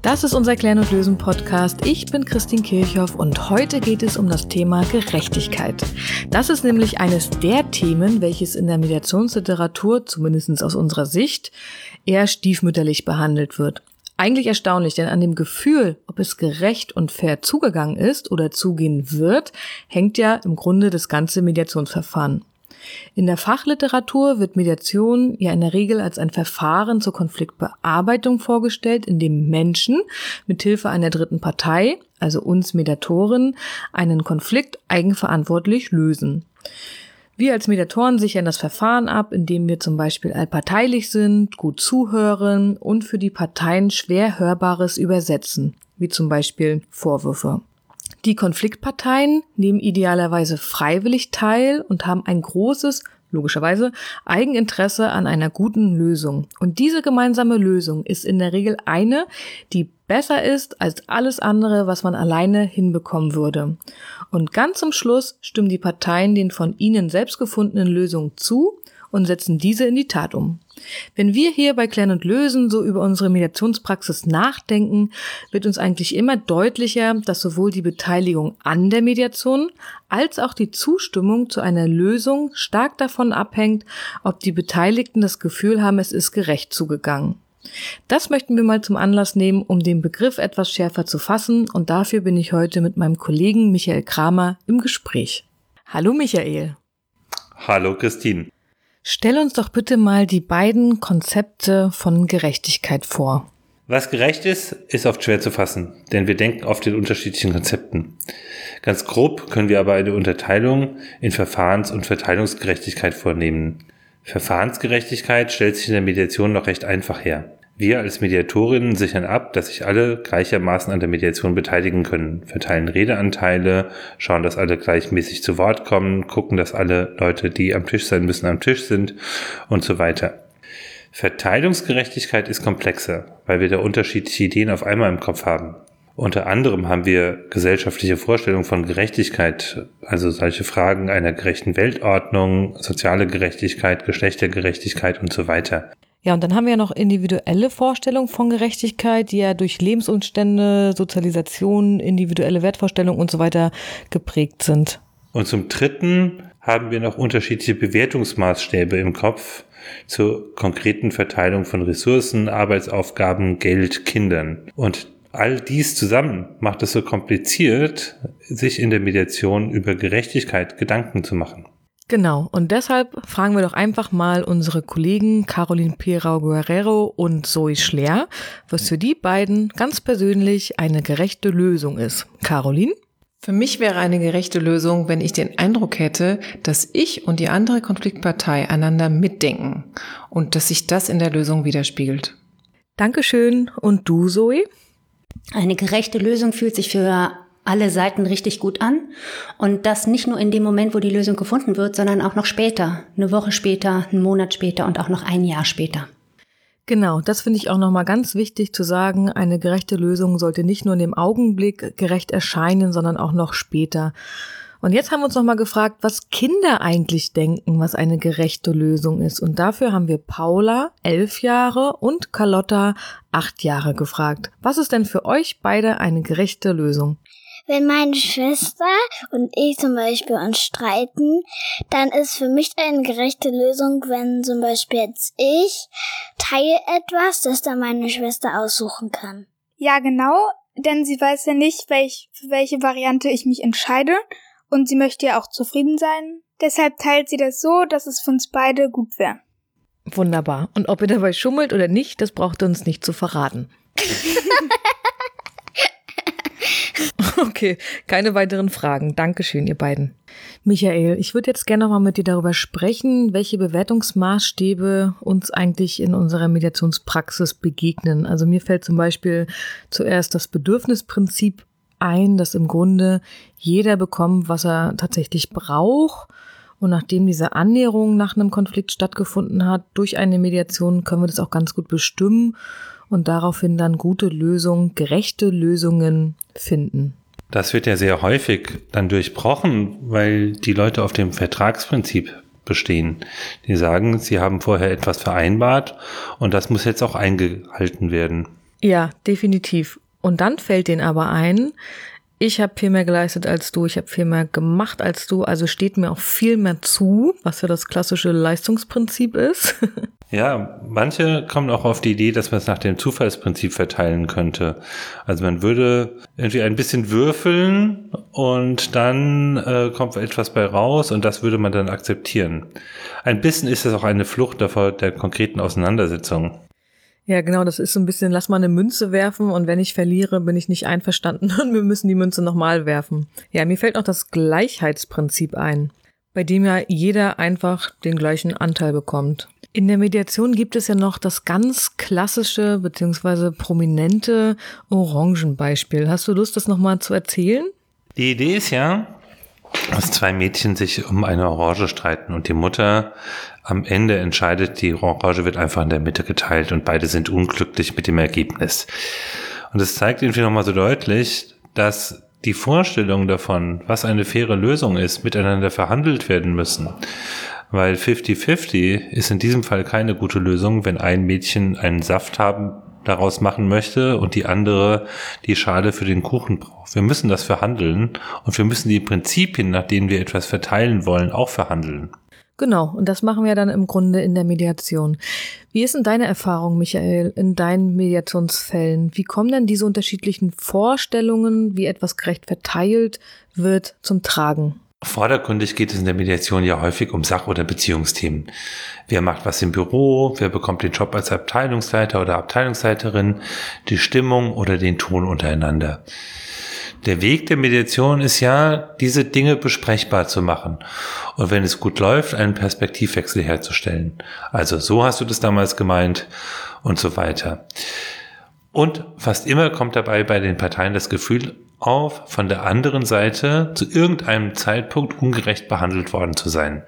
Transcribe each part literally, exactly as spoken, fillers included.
Das ist unser Klären und Lösen Podcast. Ich bin Christine Kirchhoff und heute geht es um das Thema Gerechtigkeit. Das ist nämlich eines der Themen, welches in der Mediationsliteratur, zumindest aus unserer Sicht, eher stiefmütterlich behandelt wird. Eigentlich erstaunlich, denn an dem Gefühl, ob es gerecht und fair zugegangen ist oder zugehen wird, hängt ja im Grunde das ganze Mediationsverfahren. In der Fachliteratur wird Mediation ja in der Regel als ein Verfahren zur Konfliktbearbeitung vorgestellt, in dem Menschen mithilfe einer dritten Partei, also uns Mediatoren, einen Konflikt eigenverantwortlich lösen. Wir als Mediatoren sichern das Verfahren ab, indem wir zum Beispiel allparteilich sind, gut zuhören und für die Parteien schwer Hörbares übersetzen, wie zum Beispiel Vorwürfe. Die Konfliktparteien nehmen idealerweise freiwillig teil und haben ein großes, logischerweise, Eigeninteresse an einer guten Lösung. Und diese gemeinsame Lösung ist in der Regel eine, die besser ist als alles andere, was man alleine hinbekommen würde. Und ganz zum Schluss stimmen die Parteien den von ihnen selbst gefundenen Lösungen zu und setzen diese in die Tat um. Wenn wir hier bei Klären und Lösen so über unsere Mediationspraxis nachdenken, wird uns eigentlich immer deutlicher, dass sowohl die Beteiligung an der Mediation als auch die Zustimmung zu einer Lösung stark davon abhängt, ob die Beteiligten das Gefühl haben, es ist gerecht zugegangen. Das möchten wir mal zum Anlass nehmen, um den Begriff etwas schärfer zu fassen, und dafür bin ich heute mit meinem Kollegen Michael Kramer im Gespräch. Hallo Michael. Hallo Christine. Stell uns doch bitte mal die beiden Konzepte von Gerechtigkeit vor. Was gerecht ist, ist oft schwer zu fassen, denn wir denken oft in unterschiedlichen Konzepten. Ganz grob können wir aber eine Unterteilung in Verfahrens- und Verteilungsgerechtigkeit vornehmen. Verfahrensgerechtigkeit stellt sich in der Mediation noch recht einfach her. Wir als Mediatorinnen sichern ab, dass sich alle gleichermaßen an der Mediation beteiligen können, verteilen Redeanteile, schauen, dass alle gleichmäßig zu Wort kommen, gucken, dass alle Leute, die am Tisch sein müssen, am Tisch sind und so weiter. Verteilungsgerechtigkeit ist komplexer, weil wir da unterschiedliche Ideen auf einmal im Kopf haben. Unter anderem haben wir gesellschaftliche Vorstellungen von Gerechtigkeit, also solche Fragen einer gerechten Weltordnung, soziale Gerechtigkeit, Geschlechtergerechtigkeit und so weiter. Ja, und dann haben wir ja noch individuelle Vorstellungen von Gerechtigkeit, die ja durch Lebensumstände, Sozialisation, individuelle Wertvorstellungen und so weiter geprägt sind. Und zum Dritten haben wir noch unterschiedliche Bewertungsmaßstäbe im Kopf zur konkreten Verteilung von Ressourcen, Arbeitsaufgaben, Geld, Kindern. Und all dies zusammen macht es so kompliziert, sich in der Mediation über Gerechtigkeit Gedanken zu machen. Genau, und deshalb fragen wir doch einfach mal unsere Kollegen Caroline Perau-Guerrero und Zoe Schler, was für die beiden ganz persönlich eine gerechte Lösung ist. Caroline? Für mich wäre eine gerechte Lösung, wenn ich den Eindruck hätte, dass ich und die andere Konfliktpartei einander mitdenken und dass sich das in der Lösung widerspiegelt. Dankeschön. Und du, Zoe? Eine gerechte Lösung fühlt sich für alle Seiten richtig gut an, und das nicht nur in dem Moment, wo die Lösung gefunden wird, sondern auch noch später, eine Woche später, einen Monat später und auch noch ein Jahr später. Genau, das finde ich auch nochmal ganz wichtig zu sagen. Eine gerechte Lösung sollte nicht nur in dem Augenblick gerecht erscheinen, sondern auch noch später. Und jetzt haben wir uns nochmal gefragt, was Kinder eigentlich denken, was eine gerechte Lösung ist. Und dafür haben wir Paula, elf Jahre, und Carlotta, acht Jahre, gefragt. Was ist denn für euch beide eine gerechte Lösung? Wenn meine Schwester und ich zum Beispiel uns streiten, dann ist für mich eine gerechte Lösung, wenn zum Beispiel jetzt ich teile etwas, das dann meine Schwester aussuchen kann. Ja, genau, denn sie weiß ja nicht, welch, für welche Variante ich mich entscheide, und sie möchte ja auch zufrieden sein. Deshalb teilt sie das so, dass es für uns beide gut wäre. Wunderbar. Und ob ihr dabei schummelt oder nicht, das braucht ihr uns nicht zu verraten. Okay, keine weiteren Fragen. Dankeschön, ihr beiden. Michael, ich würde jetzt gerne noch mal mit dir darüber sprechen, welche Bewertungsmaßstäbe uns eigentlich in unserer Mediationspraxis begegnen. Also mir fällt zum Beispiel zuerst das Bedürfnisprinzip ein, dass im Grunde jeder bekommt, was er tatsächlich braucht. Und nachdem diese Annäherung nach einem Konflikt stattgefunden hat, durch eine Mediation, können wir das auch ganz gut bestimmen und daraufhin dann gute Lösungen, gerechte Lösungen finden. Das wird ja sehr häufig dann durchbrochen, weil die Leute auf dem Vertragsprinzip bestehen. Die sagen, sie haben vorher etwas vereinbart und das muss jetzt auch eingehalten werden. Ja, definitiv. Und dann fällt denen aber ein, ich habe viel mehr geleistet als du, ich habe viel mehr gemacht als du, also steht mir auch viel mehr zu, was ja das klassische Leistungsprinzip ist. Ja, manche kommen auch auf die Idee, dass man es nach dem Zufallsprinzip verteilen könnte. Also man würde irgendwie ein bisschen würfeln und dann äh, kommt etwas bei raus und das würde man dann akzeptieren. Ein bisschen ist das auch eine Flucht davor der konkreten Auseinandersetzung. Ja, genau, das ist so ein bisschen, lass mal eine Münze werfen und wenn ich verliere, bin ich nicht einverstanden und wir müssen die Münze nochmal werfen. Ja, mir fällt noch das Gleichheitsprinzip ein, bei dem ja jeder einfach den gleichen Anteil bekommt. In der Mediation gibt es ja noch das ganz klassische bzw. prominente Orangenbeispiel. Hast du Lust, das nochmal zu erzählen? Die Idee ist ja, dass zwei Mädchen sich um eine Orange streiten und die Mutter am Ende entscheidet, die Orange wird einfach in der Mitte geteilt und beide sind unglücklich mit dem Ergebnis. Und es zeigt irgendwie nochmal so deutlich, dass die Vorstellungen davon, was eine faire Lösung ist, miteinander verhandelt werden müssen. Weil fifty fifty ist in diesem Fall keine gute Lösung, wenn ein Mädchen einen Saft haben daraus machen möchte und die andere die Schale für den Kuchen braucht. Wir müssen das verhandeln und wir müssen die Prinzipien, nach denen wir etwas verteilen wollen, auch verhandeln. Genau, und das machen wir dann im Grunde in der Mediation. Wie ist denn deine Erfahrung, Michael, in deinen Mediationsfällen? Wie kommen denn diese unterschiedlichen Vorstellungen, wie etwas gerecht verteilt wird, zum Tragen? Vordergründig geht es in der Mediation ja häufig um Sach- oder Beziehungsthemen. Wer macht was im Büro, wer bekommt den Job als Abteilungsleiter oder Abteilungsleiterin, die Stimmung oder den Ton untereinander. Der Weg der Mediation ist ja, diese Dinge besprechbar zu machen und wenn es gut läuft, einen Perspektivwechsel herzustellen. Also so hast du das damals gemeint und so weiter. Und fast immer kommt dabei bei den Parteien das Gefühl auf, von der anderen Seite zu irgendeinem Zeitpunkt ungerecht behandelt worden zu sein.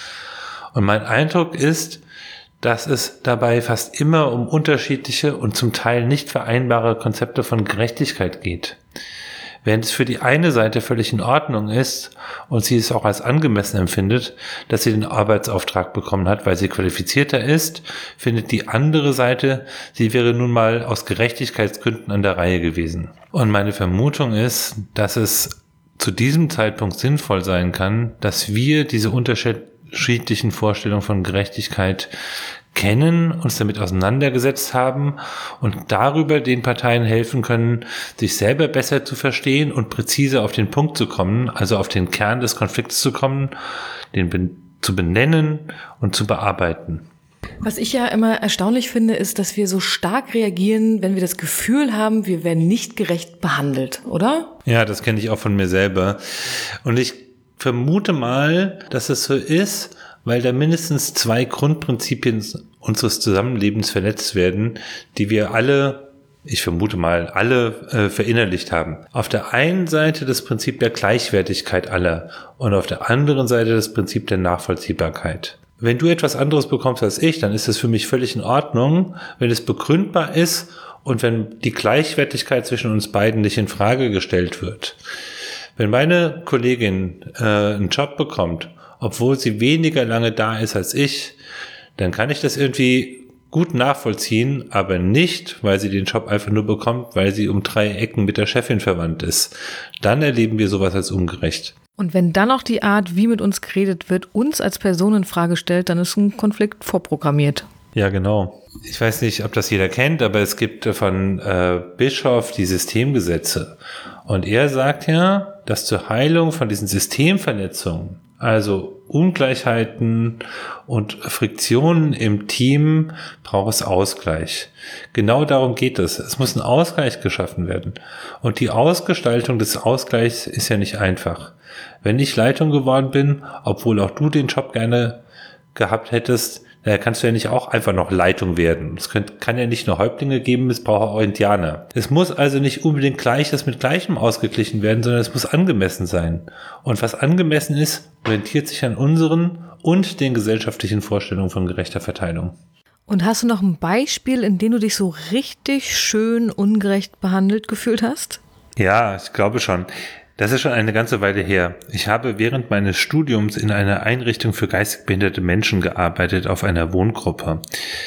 Und mein Eindruck ist, dass es dabei fast immer um unterschiedliche und zum Teil nicht vereinbare Konzepte von Gerechtigkeit geht. Während es für die eine Seite völlig in Ordnung ist und sie es auch als angemessen empfindet, dass sie den Arbeitsauftrag bekommen hat, weil sie qualifizierter ist, findet die andere Seite, sie wäre nun mal aus Gerechtigkeitsgründen an der Reihe gewesen. Und meine Vermutung ist, dass es zu diesem Zeitpunkt sinnvoll sein kann, dass wir diese unterschiedlichen Vorstellungen von Gerechtigkeit kennen, uns damit auseinandergesetzt haben und darüber den Parteien helfen können, sich selber besser zu verstehen und präzise auf den Punkt zu kommen, also auf den Kern des Konflikts zu kommen, den be- zu benennen und zu bearbeiten. Was ich ja immer erstaunlich finde, ist, dass wir so stark reagieren, wenn wir das Gefühl haben, wir werden nicht gerecht behandelt, oder? Ja, das kenne ich auch von mir selber. Und ich vermute mal, dass es so ist, weil da mindestens zwei Grundprinzipien unseres Zusammenlebens verletzt werden, die wir alle, ich vermute mal, alle äh, verinnerlicht haben. Auf der einen Seite das Prinzip der Gleichwertigkeit aller und auf der anderen Seite das Prinzip der Nachvollziehbarkeit. Wenn du etwas anderes bekommst als ich, dann ist es für mich völlig in Ordnung, wenn es begründbar ist und wenn die Gleichwertigkeit zwischen uns beiden nicht in Frage gestellt wird. Wenn meine Kollegin äh, einen Job bekommt, obwohl sie weniger lange da ist als ich, dann kann ich das irgendwie gut nachvollziehen, aber nicht, weil sie den Job einfach nur bekommt, weil sie um drei Ecken mit der Chefin verwandt ist. Dann erleben wir sowas als ungerecht. Und wenn dann auch die Art, wie mit uns geredet wird, uns als Person in Frage stellt, dann ist ein Konflikt vorprogrammiert. Ja, genau. Ich weiß nicht, ob das jeder kennt, aber es gibt von äh, Bischoff die Systemgesetze. Und er sagt ja, dass zur Heilung von diesen Systemverletzungen, also Ungleichheiten und Friktionen im Team, braucht es Ausgleich. Genau darum geht es. Es muss ein Ausgleich geschaffen werden. Und die Ausgestaltung des Ausgleichs ist ja nicht einfach. Wenn ich Leitung geworden bin, obwohl auch du den Job gerne gehabt hättest, da kannst du ja nicht auch einfach noch Leitung werden. Es könnt, kann ja nicht nur Häuptlinge geben, es braucht auch Indianer. Es muss also nicht unbedingt Gleiches mit Gleichem ausgeglichen werden, sondern es muss angemessen sein. Und was angemessen ist, orientiert sich an unseren und den gesellschaftlichen Vorstellungen von gerechter Verteilung. Und hast du noch ein Beispiel, in dem du dich so richtig schön ungerecht behandelt gefühlt hast? Ja, ich glaube schon. Das ist schon eine ganze Weile her. Ich habe während meines Studiums in einer Einrichtung für geistig behinderte Menschen gearbeitet, auf einer Wohngruppe.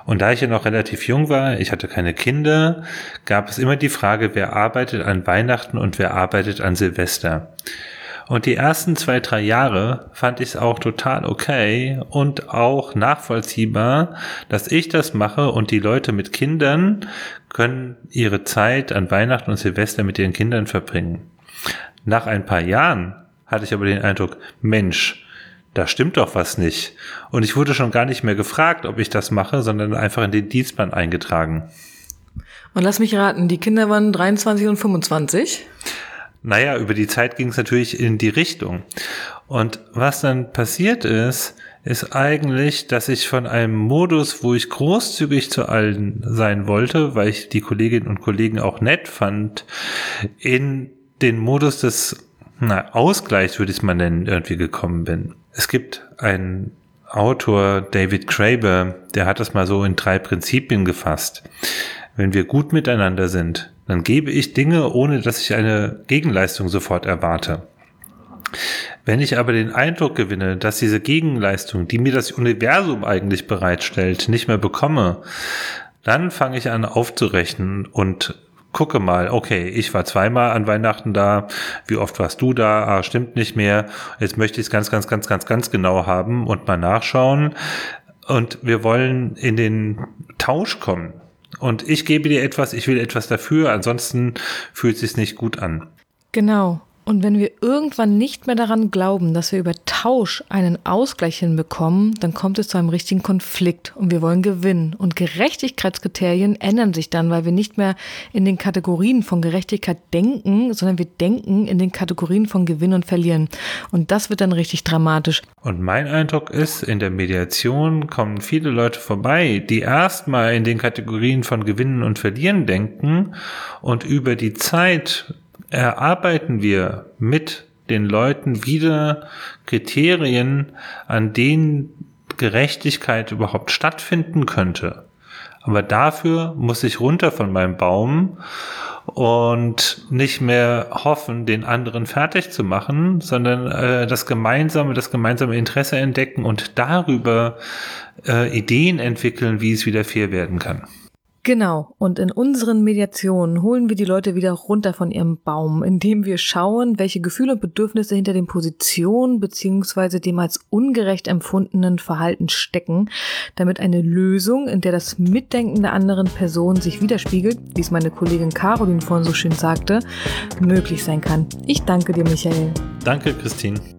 Und da ich ja noch relativ jung war, ich hatte keine Kinder, gab es immer die Frage, wer arbeitet an Weihnachten und wer arbeitet an Silvester. Und die ersten zwei, drei Jahre fand ich es auch total okay und auch nachvollziehbar, dass ich das mache und die Leute mit Kindern können ihre Zeit an Weihnachten und Silvester mit ihren Kindern verbringen. Nach ein paar Jahren hatte ich aber den Eindruck, Mensch, da stimmt doch was nicht. Und ich wurde schon gar nicht mehr gefragt, ob ich das mache, sondern einfach in den Dienstplan eingetragen. Und lass mich raten, die Kinder waren dreiundzwanzig und fünfundzwanzig? Naja, über die Zeit ging es natürlich in die Richtung. Und was dann passiert ist, ist eigentlich, dass ich von einem Modus, wo ich großzügig zu allen sein wollte, weil ich die Kolleginnen und Kollegen auch nett fand, in den Modus des na, Ausgleichs, würde ich es mal nennen, irgendwie gekommen bin. Es gibt einen Autor, David Graeber, der hat das mal so in drei Prinzipien gefasst. Wenn wir gut miteinander sind, dann gebe ich Dinge, ohne dass ich eine Gegenleistung sofort erwarte. Wenn ich aber den Eindruck gewinne, dass diese Gegenleistung, die mir das Universum eigentlich bereitstellt, nicht mehr bekomme, dann fange ich an aufzurechnen und gucke mal, okay, ich war zweimal an Weihnachten da, wie oft warst du da? Ah, stimmt nicht mehr. Jetzt möchte ich es ganz, ganz, ganz, ganz, ganz genau haben und mal nachschauen. Und wir wollen in den Tausch kommen. Und ich gebe dir etwas, ich will etwas dafür, ansonsten fühlt es sich nicht gut an. Genau. Und wenn wir irgendwann nicht mehr daran glauben, dass wir über Tausch einen Ausgleich hinbekommen, dann kommt es zu einem richtigen Konflikt und wir wollen gewinnen. Und Gerechtigkeitskriterien ändern sich dann, weil wir nicht mehr in den Kategorien von Gerechtigkeit denken, sondern wir denken in den Kategorien von Gewinnen und Verlieren. Und das wird dann richtig dramatisch. Und mein Eindruck ist, in der Mediation kommen viele Leute vorbei, die erstmal in den Kategorien von Gewinnen und Verlieren denken und über die Zeit erarbeiten wir mit den Leuten wieder Kriterien, an denen Gerechtigkeit überhaupt stattfinden könnte. Aber dafür muss ich runter von meinem Baum und nicht mehr hoffen, den anderen fertig zu machen, sondern äh, das gemeinsame, das gemeinsame Interesse entdecken und darüber äh, Ideen entwickeln, wie es wieder fair werden kann. Genau, und in unseren Mediationen holen wir die Leute wieder runter von ihrem Baum, indem wir schauen, welche Gefühle und Bedürfnisse hinter den Positionen bzw. dem als ungerecht empfundenen Verhalten stecken, damit eine Lösung, in der das Mitdenken der anderen Person sich widerspiegelt, wie es meine Kollegin Caroline vorhin so schön sagte, möglich sein kann. Ich danke dir, Michael. Danke, Christine.